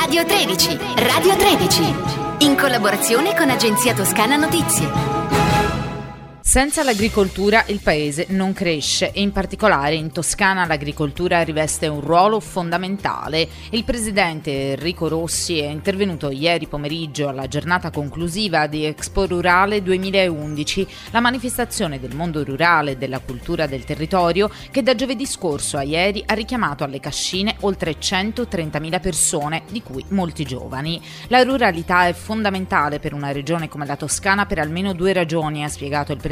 Radio 13, Radio 13, in collaborazione con Agenzia Toscana Notizie. Senza l'agricoltura il paese non cresce e in particolare in Toscana l'agricoltura riveste un ruolo fondamentale. Il presidente Enrico Rossi è intervenuto ieri pomeriggio alla giornata conclusiva di Expo Rurale 2011, la manifestazione del mondo rurale e della cultura del territorio che da giovedì scorso a ieri ha richiamato alle cascine oltre 130.000 persone, di cui molti giovani. La ruralità è fondamentale per una regione come la Toscana per almeno due ragioni, ha spiegato il presidente.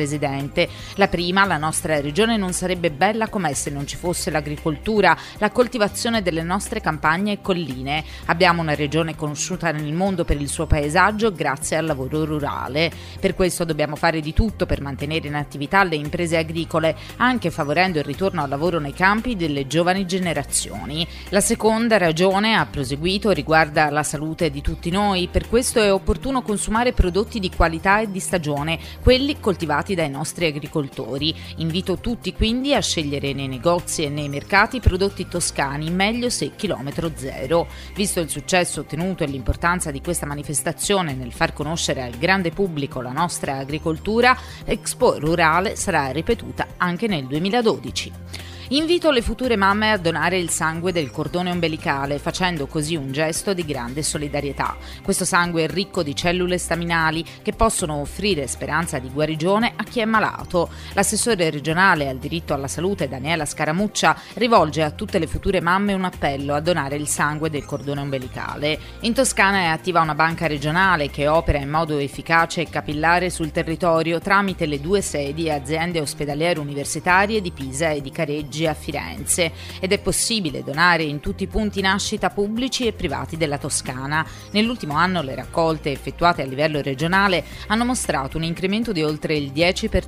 La prima, la nostra regione non sarebbe bella com'è se non ci fosse l'agricoltura, la coltivazione delle nostre campagne e colline. Abbiamo una regione conosciuta nel mondo per il suo paesaggio grazie al lavoro rurale. Per questo dobbiamo fare di tutto per mantenere in attività le imprese agricole, anche favorendo il ritorno al lavoro nei campi delle giovani generazioni. La seconda ragione, ha proseguito, riguarda la salute di tutti noi. Per questo è opportuno consumare prodotti di qualità e di stagione, quelli coltivati dai nostri agricoltori. Invito tutti quindi a scegliere nei negozi e nei mercati prodotti toscani, meglio se chilometro zero. Visto il successo ottenuto e l'importanza di questa manifestazione nel far conoscere al grande pubblico la nostra agricoltura, Expo Rurale sarà ripetuta anche nel 2012. Invito le future mamme a donare il sangue del cordone ombelicale, facendo così un gesto di grande solidarietà. Questo sangue è ricco di cellule staminali che possono offrire speranza di guarigione a chi è malato. L'assessore regionale al diritto alla salute Daniela Scaramuccia rivolge a tutte le future mamme un appello a donare il sangue del cordone ombelicale. In Toscana è attiva una banca regionale che opera in modo efficace e capillare sul territorio tramite le due sedi e aziende ospedaliere universitarie di Pisa e di Careggi a Firenze, ed è possibile donare in tutti i punti nascita pubblici e privati della Toscana. Nell'ultimo anno le raccolte effettuate a livello regionale hanno mostrato un incremento di oltre il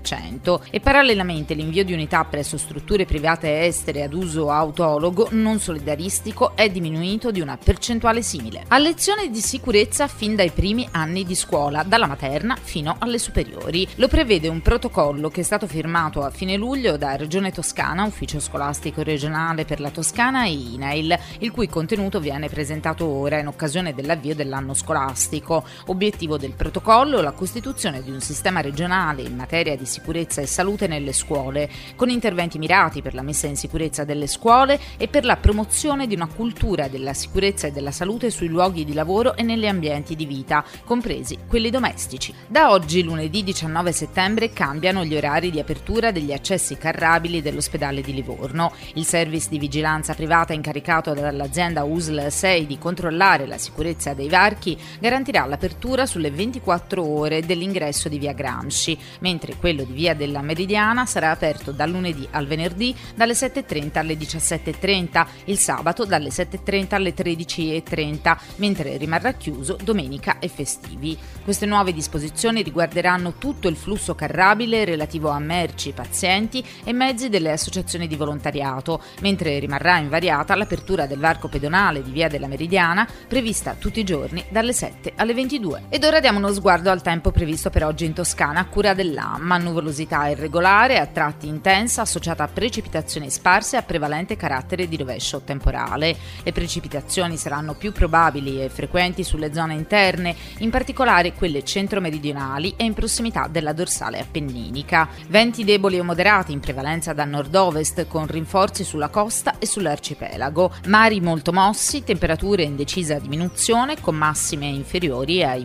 10% e parallelamente l'invio di unità presso strutture private estere ad uso autologo non solidaristico è diminuito di una percentuale simile. A lezione di sicurezza fin dai primi anni di scuola, dalla materna fino alle superiori. Lo prevede un protocollo che è stato firmato a fine luglio da Regione Toscana, Ufficio Scolastico Regionale per la Toscana e INAIL, il cui contenuto viene presentato ora in occasione dell'avvio dell'anno scolastico. Obiettivo del protocollo: la costituzione di un sistema regionale in materia di sicurezza e salute nelle scuole, con interventi mirati per la messa in sicurezza delle scuole e per la promozione di una cultura della sicurezza e della salute sui luoghi di lavoro e negli ambienti di vita, compresi quelli domestici. Da oggi, lunedì 19 settembre, cambiano gli orari di apertura degli accessi carrabili dell'ospedale di Livorno. Il service di vigilanza privata incaricato dall'azienda USL 6 di controllare la sicurezza dei varchi garantirà l'apertura sulle 24 ore dell'ingresso di via Gramsci, mentre quello di via della Meridiana sarà aperto dal lunedì al venerdì dalle 7.30 alle 17.30, il sabato dalle 7.30 alle 13.30, mentre rimarrà chiuso domenica e festivi. Queste nuove disposizioni riguarderanno tutto il flusso carrabile relativo a merci, pazienti e mezzi delle associazioni di volontariato, mentre rimarrà invariata l'apertura del varco pedonale di via della Meridiana, prevista tutti i giorni dalle 7 alle 22. Ed ora diamo uno sguardo al tempo previsto per oggi in Toscana a cura dell'AMMA. Nuvolosità irregolare, a tratti intensa, associata a precipitazioni sparse a prevalente carattere di rovescio temporale. Le precipitazioni saranno più probabili e frequenti sulle zone interne, in particolare quelle centro-meridionali e in prossimità della dorsale appenninica. Venti deboli o moderati in prevalenza da nord-ovest, con rinforzi sulla costa e sull'arcipelago. Mari molto mossi, temperature in decisa diminuzione con massime inferiori ai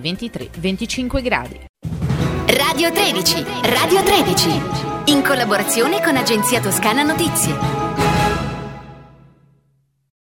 23-25 gradi. Radio 13, Radio 13, in collaborazione con Agenzia Toscana Notizie.